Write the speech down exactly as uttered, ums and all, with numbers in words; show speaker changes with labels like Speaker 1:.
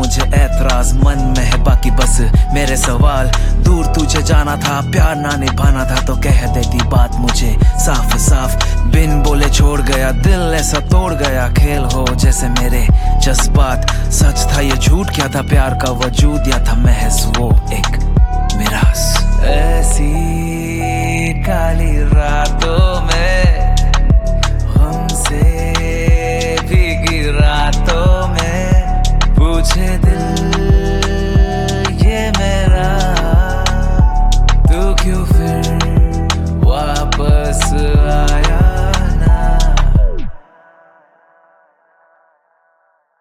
Speaker 1: मुझे ऐतराज मन में है बाकी बस मेरे सवाल। दूर तुझे जाना था, प्यार ना निभाना था तो कह देती बात मुझे साफ साफ। बिन बोले छोड़ गया, दिल ऐसा तोड़ गया, खेल हो जैसे मेरे जज्बात। सच था ये झूठ क्या था, प्यार का वजूद या था महज वो एक मिरास। ऐसी काली रातों